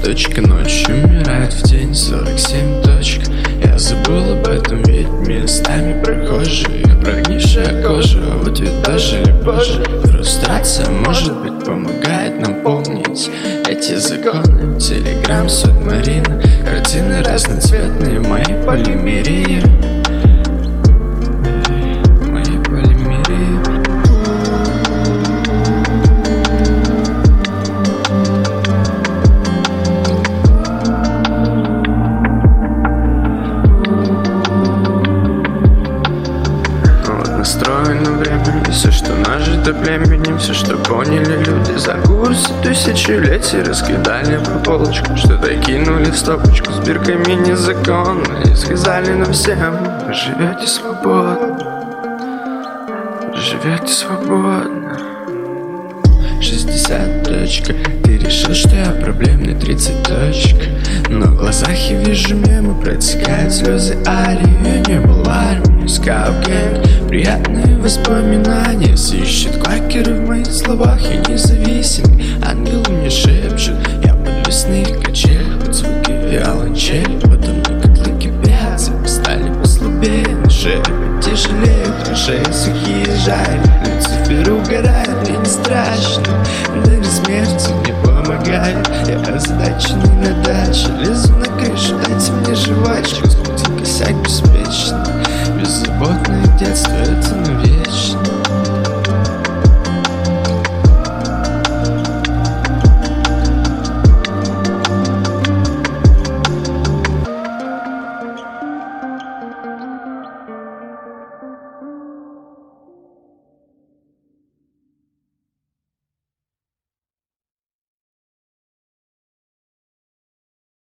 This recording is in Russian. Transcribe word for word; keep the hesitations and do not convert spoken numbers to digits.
точка, ночь умирает в день сорок семь точка. Я забыл об этом, ведь местами прохожие, прогнившая кожа, а вот ведь даже ли позже. Фрустрация, может быть, помогает нам помнить эти законы. Телеграм, субмарина, картины разноцветные, мои полимерии. Мои полимерии. Настроено времени, все, что нажито племенем, все, что поняли люди за курс тысячелетий, раскидали по полочкам, что-то кинули в стопочку с бирками незаконно и сказали нам всем: живете свободно, живете свободно. шестьдесят точка. Ты решил, что я проблемный тридцать точка. Но в глазах я вижу мемы, протекают слезы арии. Я не был в армии, скаут-гэнг, приятные воспоминания. Сыщет квакеры в моих словах, я независимый. Ангел мне шепчет, я подвесных качель, под звуки виолончели. Подо мной котлы кипят, цепи стали послабее, на шее потяжелеют, траншеи сухие жарят. Люцифер угорает, мне не страшно, даже смерти мне помогает. Я озадаченный на